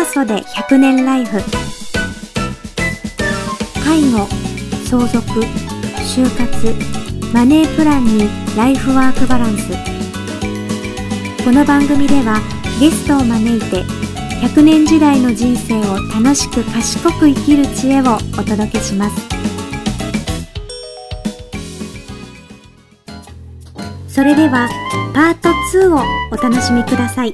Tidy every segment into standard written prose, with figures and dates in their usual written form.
袖100年ライフ。介護、相続、就活、マネープランにライフワークバランス。この番組ではゲストを招いて100年時代の人生を楽しく賢く生きる知恵をお届けします。それではパート2をお楽しみください。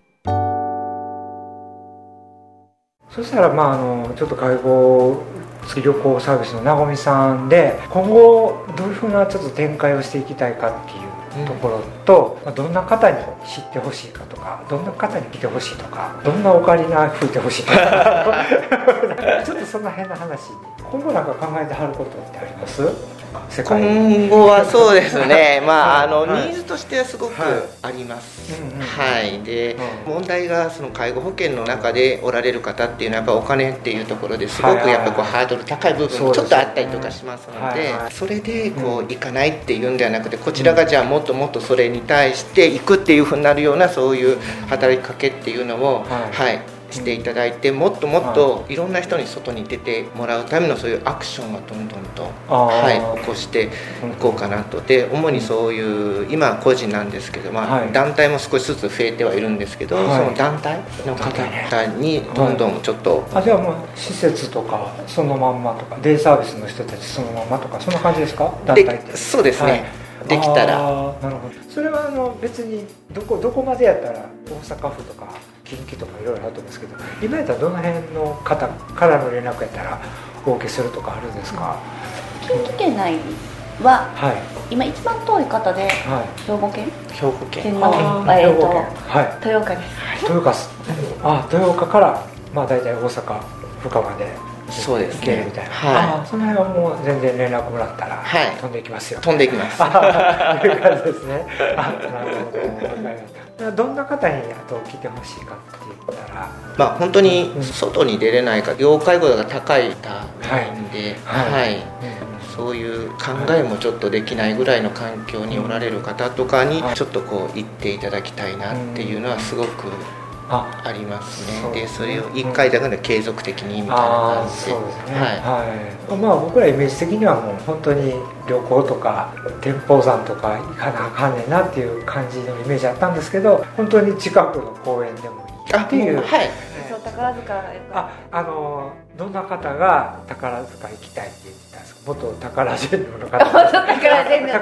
そしたらちょっと介護付き旅行サービスのなごみさんで今後どういうふうなちょっと展開をしていきたいかっていうところと、どんな方に知ってほしいかとか、どんな方に来てほしいとか、どんなオカリナ吹いてほしいとかちょっとそんな変な話に今後なんか考えてはることってあります？ 今後はそうですねニーズとしてはすごくあります。で、問題がその介護保険の中でおられる方っていうのはやっぱお金っていうところですごくやっぱハードル高い部分もちょっとあったりとかしますので、それでいかないっていうんではなくて、こちらがじゃあもっともっとそれに対していくっていうふうになるようなそういう働きかけっていうのをしていただいて、もっともっといろんな人に外に出てもらうためのそういうアクションをどんどんと起こしていこうかなと。で、主にそういう今は個人なんですけど、団体も少しずつ増えてはいるんですけど、その団体の方々にどんどんちょっと、 じゃあもう施設とかそのまんまとかデイサービスの人たちそのまんまとかそんな感じですか？団体って。 そうですね、できたら。 なるほど。それは別にどこまでやったら大阪府とか近畿とかいろいろあると思うんですけど、今やったらどの辺の方からの連絡やったらお受けするとかあるんですか？ 近畿圏内は、今一番遠い方で、兵庫県の豊岡です。 豊岡から大体大阪府下までそうですね、 行けるみたいな。その辺はもう全然連絡もらったら飛んでいきますよ。 飛んでいきます。 いう感じですね。なるほど、わかりました。どんな方にあと来てほしいかって言ったら、 本当に外に出れないか、要介護度が高いんで、そういう考えもちょっとできないぐらいの環境におられる方とかにちょっと行っていただきたいなっていうのはすごくありますね。で、それを1回だけで継続的にみたいな感じで。 そうですね。僕らイメージ的にはもう本当に旅行とか天保山とか行かなあかんねんなっていう感じのイメージあったんですけど、本当に近くの公園でもいいっていう。 宝塚どんな方が宝塚行きたいって言ってたんですか？元宝ジェンヌの方。 宝塚ファンの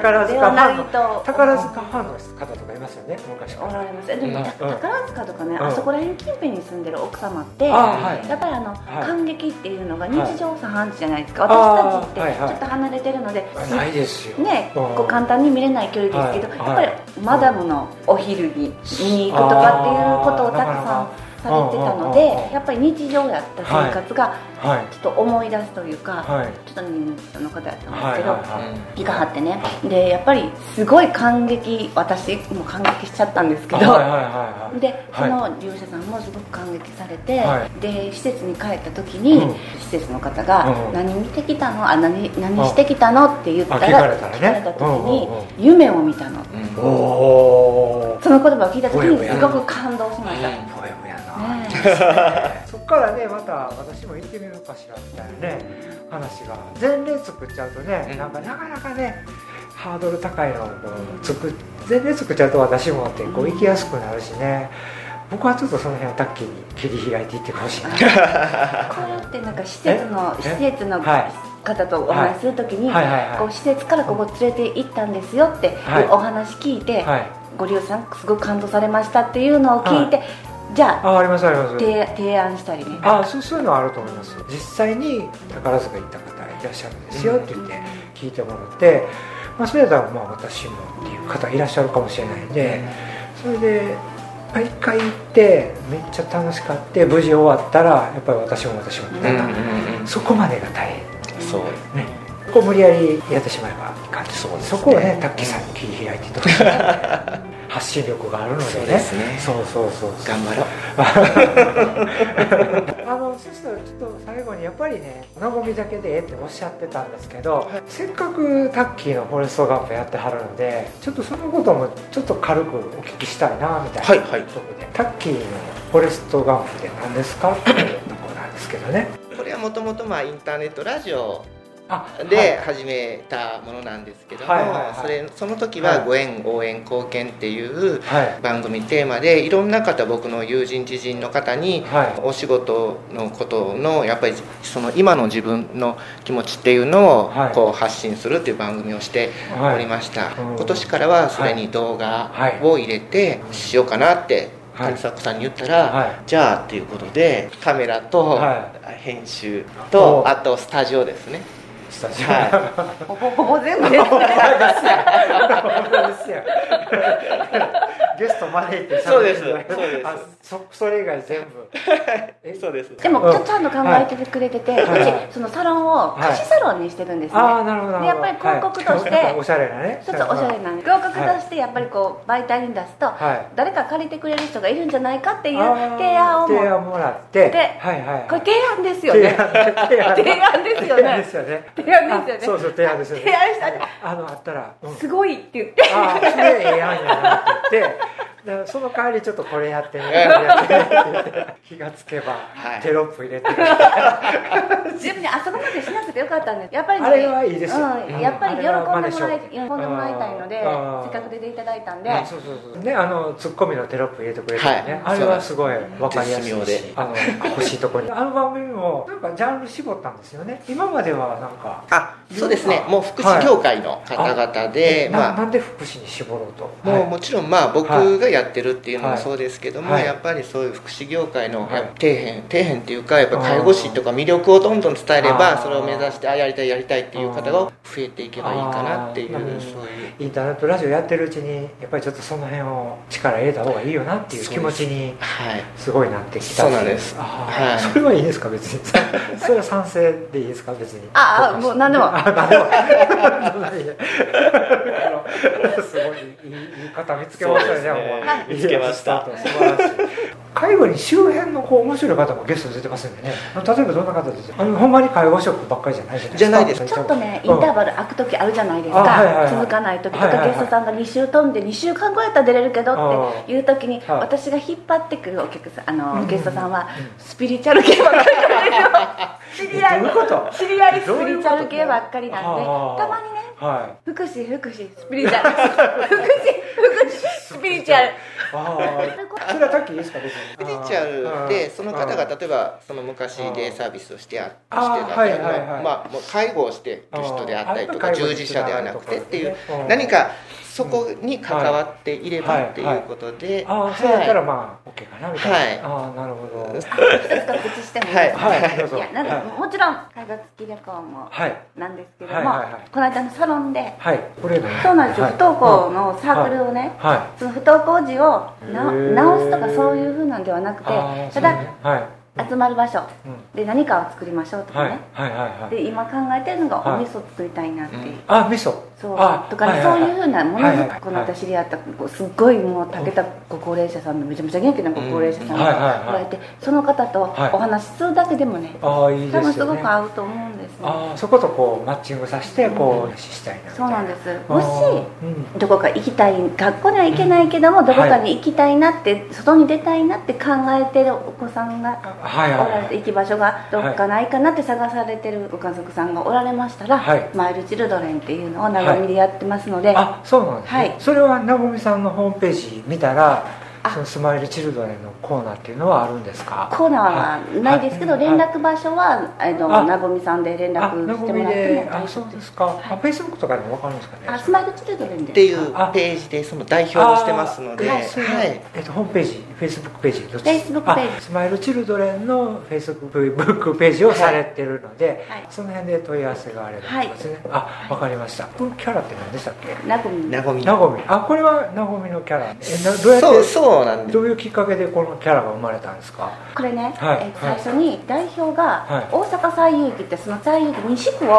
方とかいますよね、昔から。 おられます。でも宝塚とかね、あそこら辺近辺に住んでる奥様ってやっぱり感激っていうのが日常茶飯事じゃないですか。私たちってちょっと離れてるのでないですよね、簡単に見れない距離ですけど、やっぱりマダムのお昼に見に行くとかっていうことをたくさんされてたので、やっぱり日常やった生活がちょっと思い出すというか、ちょっと人気の方やったんですけど、気が張ってね。で、やっぱりすごい感激、私も感激しちゃったんですけど、でその利用者さんもすごく感激されて、で施設に帰った時に施設の方が何見てきたの、何してきたのって言ったら、聞かれた時に夢を見たの、その言葉を聞いた時にすごく感動しました。 そっからね、また私も行ってみようかしらみたいなね話が、前例作っちゃうとね、なかなかねハードル高いのを前例作っちゃうと私もって行きやすくなるしね。僕はちょっとその辺をタッキーに切り開いていってほしいな。こうやって施設の方とお話しするときに、施設からここ連れて行ったんですよっていうお話聞いて、ご利用者さんすごく感動されましたっていうのを聞いて、じゃあ、 あります、 提案したりね。 そういうのはあると思います。実際に宝塚行った方いらっしゃるんですよって言って聞いてもらって、それだったら私もっていう方いらっしゃるかもしれないんで、それで一回行ってめっちゃ楽しかって無事終わったら、やっぱり私もみたいな、そこまでが大変。そうね。ここ無理やりやってしまえばいかん。そこをね、タッキーさんに切り開いていただいて。発信力があるのでね。そうですね。そう頑張ろう。そしたらちょっと最後にやっぱりね、なごみだけでっておっしゃってたんですけど、せっかくタッキーのフォレストガンプやってはるので、ちょっとそのこともちょっと軽くお聞きしたいなみたいなところで、タッキーのフォレストガンプって何ですかっていうところなんですけどね。 これはもともとインターネットラジオで始めたものなんですけども、その時はご縁応援貢献っていう番組テーマで、いろんな方、僕の友人知人の方にお仕事のことのやっぱりその今の自分の気持ちっていうのをこう発信するっていう番組をしておりました。今年からはそれに動画を入れてしようかなって谷迫さんに言ったら、じゃあっていうことでカメラと編集とあとスタジオですね。 ほぼ全部ですね。 ゲスト招いてそうです。 それ以外全部そうです。 でもちゃんと考えてくれてて、うちそのサロンを貸しサロンにしてるんですね。でやっぱり広告としておしゃれなね、 ちょっとおしゃれな広告としてやっぱりこう媒体に出すと誰か借りてくれる人がいるんじゃないかっていう提案をもらって、 これ提案ですよね。提案ですよね。提案ですよね。 そう提案ですよね。 提案したあったらすごいって言って、 それええやんやなって言って。その代わりちょっとこれやってみて気がつけばテロップ入れてる。 自分にあそこまでしなくてよかったんです。やっぱりあれはいいですよ。 やっぱり喜んでもらいたいので、せっかく出ていただいたんで、 そうね、ツッコミのテロップ入れてくれてね、あれはすごい分かりやすいし、欲しいところにあの番組もなんかジャンル絞ったんですよね。今まではなんかそうですね、もう福祉業界の方々で、 なんで福祉に絞ろうと。 もちろん僕がやってるっていうのもそうですけども、やっぱりそういう福祉業界の底辺っていうか、やっぱ介護士とか魅力をどんどん伝えれば、それを目指してやりたいっていう方が増えていけばいいかなっていう、そういうインターネットラジオやってるうちにやっぱりちょっとその辺を力入れた方がいいよなっていう気持ちにすごいなってきた。 そうなんです。 それはいいですか、別に。それは賛成でいいですか、別に。 もう何でも。 すごい言い方見つけましたね。 見つけました。 素晴らしい。介護に周辺の面白い方もゲスト出てますんでね。例えばどんな方ですか。ほんまに介護職ばっかりじゃないじゃないですか。 じゃないです。 ちょっとね、インターバル空く時あるじゃないですか。続かない時とか、ゲストさんが2週飛んで2週間後やったら出れるけどっていう時に、私が引っ張ってくるお客さん、ゲストさんはスピリチュアル系ばっかりなんですよ。知り合いスピリチュアル系ばっかりなんで、たまにね、福祉スピリチュアルスピリチュアル。 それは時いいですか、別に。 スピリチュアルでその方が例えばその昔デイサービスをしてたり、もう介護をしてる人であったりとか、従事者ではなくてっていう、何かそこに関わっていればっていうことで、 そうやったらOK かなみたいな。なるほど。 一つ告知してもいいですか。いや、なんかもちろん海外付き旅行もなんですけども、この間のサロンで、そうなんですよ、不登校のサークルをね、その不登校児を直すとかそういう風なんではなくて、ただ集まる場所で何かを作りましょうとかね。で今考えてるのがお味噌作りたいなっていう。 味噌。 そうとかそういうふうなものづくり、この間知り合ったすっごいもうたけたご高齢者さんのめちゃめちゃ元気なご高齢者さんがおられて、その方とお話しするだけでもね、多分すごく合うと思うんですね。 そことこうマッチングさせてこうしたいな。 そうなんです。もしどこか行きたい、学校には行けないけどもどこかに行きたいなって、外に出たいなって考えてるお子さんがおられて、行き場所がどっかないかなって探されてるご家族さんがおられましたら、スマイルチルドレンっていうのを長見でやってますので。 そうなんですね。それはなごみさんのホームページ見たら、そのスマイルチルドレンのコーナーっていうのはあるんですか？ コーナーはないですけど、連絡場所はなごみさんで連絡してもらっても。 そうですか。フェイスブックとかでも分かるんですかね。 スマイルチルドレンでっていうページでその代表をしてますので、ホームページ、フェイスブックページ、 フェイスブックページ、 スマイルチルドレンのフェイスブックページをされてるので、その辺で問い合わせがあればですね。分かりました。このキャラって何でしたっけ？ なごみ。 これはなごみのキャラ。どうやって？ そうなんです。 どういうきっかけでこのキャラが生まれたんですか？ これね、最初に代表が大阪西遊記って、その西遊記西区を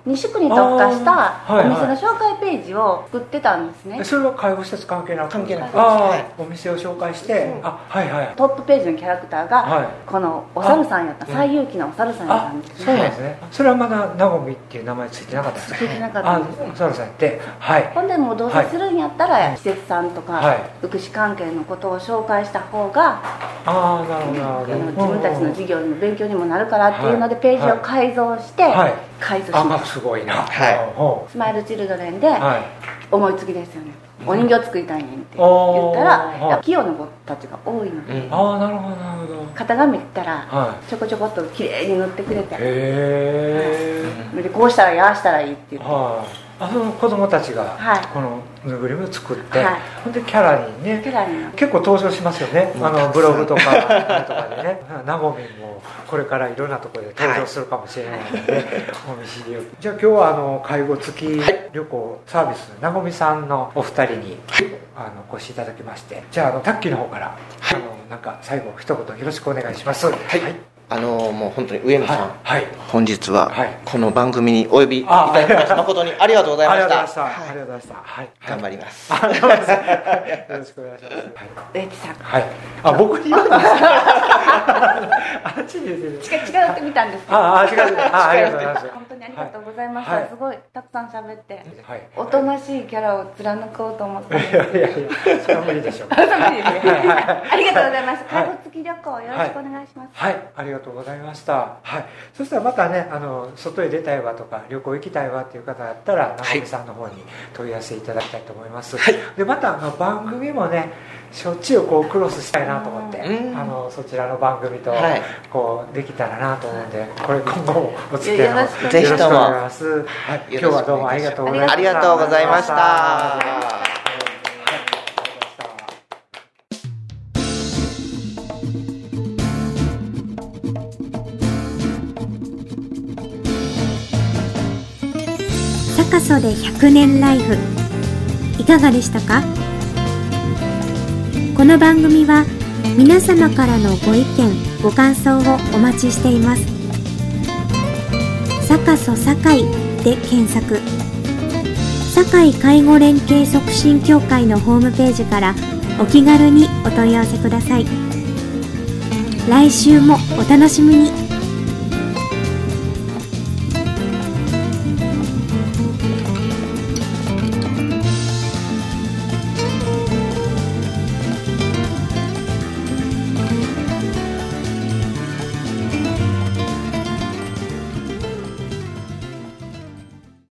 2宿に特化したお店の紹介ページを作ってたんですね。 それは介護施設関係なく？ 関係なく、 お店を紹介して、 トップページのキャラクターが、このお猿さんやった、西遊記のお猿さんやったんですね。 そうなんですね。それはまだなごみっていう名前ついてなかったですね。 ついてなかったんです。 お猿さんやって、 ほんでもうどうせするんやったら、施設さんとか、福祉関係のことを紹介した方が、 なるほど、 自分たちの事業にも勉強にもなるからっていうので、ページを改造して、改造しました。 すごいな。 スマイルチルドレンで思いつきですよね。お人形作りたいねんって言ったら、器用な子たちが多いので、 なるほどなるほど。 型紙ったらちょこちょこっときれいに塗ってくれて、でこうしたらやあしたらいいって言って、 その子供たちがこのぬいぐるみを作って、ほんでキャラにね、結構登場しますよね。ブログとかとかでね。なごみもこれからいろんなところで登場するかもしれないので、お見知りおき。じゃあ今日は介護付き旅行サービスのなごみさんのお二人にお越しいただきまして、じゃあタッキーの方からなんか最後一言よろしくお願いします。 もう本当に上野さん、本日はこの番組にお呼びいただきまして誠にありがとうございました。 ありがとうございました。 頑張ります。 よろしくお願いします。 植木さん。 僕に言うんですか？あっちに違ってみたんですけど。 違う。ありがとうございます。 本当にありがとうございました。すごいたくさん喋って、おとなしいキャラを貫こうと思って。 いやそれは無理でしょう。 ありがとうございます。介護付き旅行よろしくお願いします。 ありがとうございました。そしたらまたね、外へ出たいわとか旅行行きたいわっていう方だったらなごみさんの方に問い合わせいただきたいと思います。でまた番組もね、しょっちゅうクロスしたいなと思って、そちらの番組とできたらなと思うんで、これ今後もお付き合いをよろしくお願いします。今日はどうもありがとうございました。 ありがとうございました。 坂曽で100年ライフいかがでしたか？この番組は皆様からのご意見ご感想をお待ちしています。坂曽堺で検索。堺介護連携促進協会のホームページからお気軽にお問い合わせください。来週もお楽しみに。